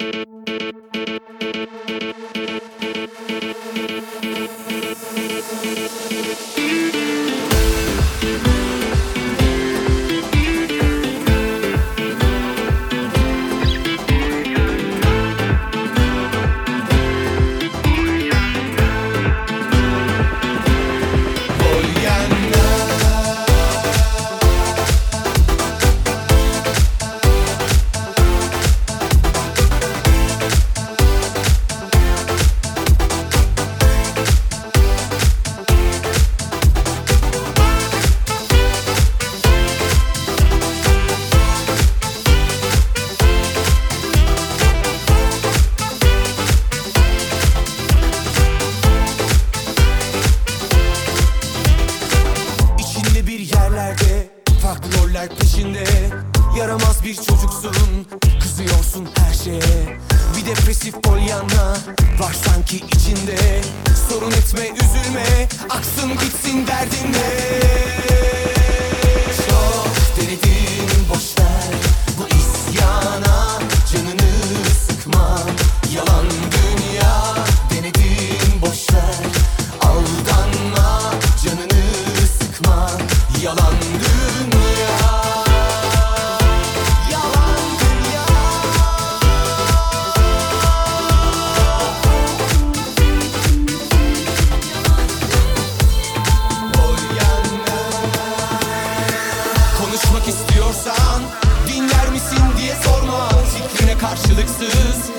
Farklı roller peşinde, yaramaz bir çocuksun, kızıyorsun her şeye. Bir depresif polyanna var sanki içinde. Sorun etme, üzülme, aksın gitsin derdinle. Çok denedin, boşver bu isyana, canını sıkma, yalan dünya. Denedin, boşver, aldanma, canını sıkma, yalan dünya. Konuşmak istiyorsan dinler misin diye sorma, fikrine karşılıksız